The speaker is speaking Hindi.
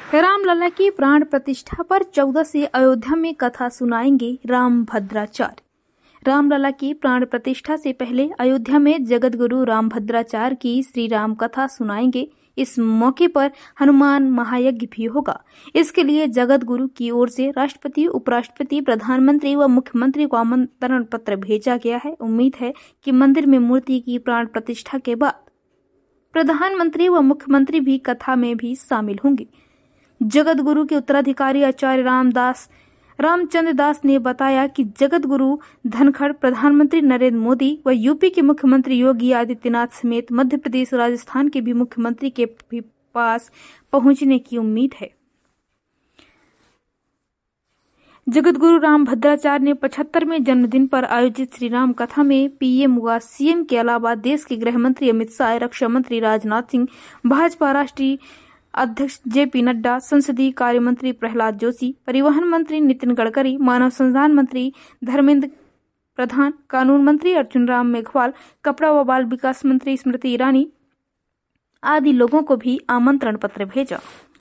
रामलला की प्राण प्रतिष्ठा पर 14 से अयोध्या में कथा सुनाएंगे रामभद्राचार्य। रामलला की प्राण प्रतिष्ठा से पहले अयोध्या में जगत गुरु रामभद्राचार्य की श्री राम कथा सुनाएंगे। इस मौके पर हनुमान महायज्ञ भी होगा। इसके लिए जगत गुरु की ओर से राष्ट्रपति, उपराष्ट्रपति, प्रधानमंत्री व मुख्यमंत्री को आमंत्रण पत्र भेजा गया है। उम्मीद है कि मंदिर में मूर्ति की प्राण प्रतिष्ठा के बाद प्रधानमंत्री व मुख्यमंत्री भी कथा में भी शामिल होंगे। जगत गुरु के उत्तराधिकारी आचार्य रामचंद्र दास ने बताया कि जगत गुरु धनखड़ प्रधानमंत्री नरेंद्र मोदी व यूपी के मुख्यमंत्री योगी आदित्यनाथ समेत मध्य प्रदेश, राजस्थान के भी मुख्यमंत्री के भी पास पहुंचने की उम्मीद है। जगत गुरु रामभद्राचार्य ने 75वें जन्मदिन पर आयोजित श्री राम कथा में पीएम व सीएम के अलावा देश के गृह मंत्री अमित शाह, रक्षा मंत्री राजनाथ सिंह, भाजपा राष्ट्रीय अध्यक्ष जेपी नड्डा, संसदीय कार्य मंत्री प्रहलाद जोशी, परिवहन मंत्री नितिन गडकरी, मानव संसाधन मंत्री धर्मेंद्र प्रधान, कानून मंत्री अर्जुन राम मेघवाल, कपड़ा व बाल विकास मंत्री स्मृति ईरानी आदि लोगों को भी आमंत्रण पत्र भेजा।